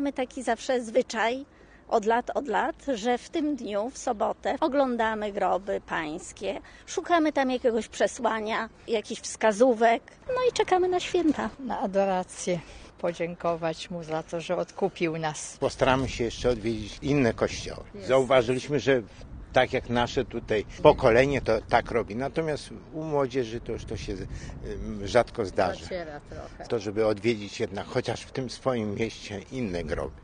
mamy taki zawsze zwyczaj od lat, że w tym dniu, w sobotę, oglądamy groby pańskie, szukamy tam jakiegoś przesłania, jakichś wskazówek, no i czekamy na święta. Na adorację, podziękować Mu za to, że odkupił nas. Postaramy się jeszcze odwiedzić inne kościoły. Zauważyliśmy, że tak jak nasze tutaj pokolenie to tak robi, natomiast u młodzieży to już to się rzadko zdarzy. Zaciera trochę. To, żeby odwiedzić jednak chociaż w tym swoim mieście inne groby.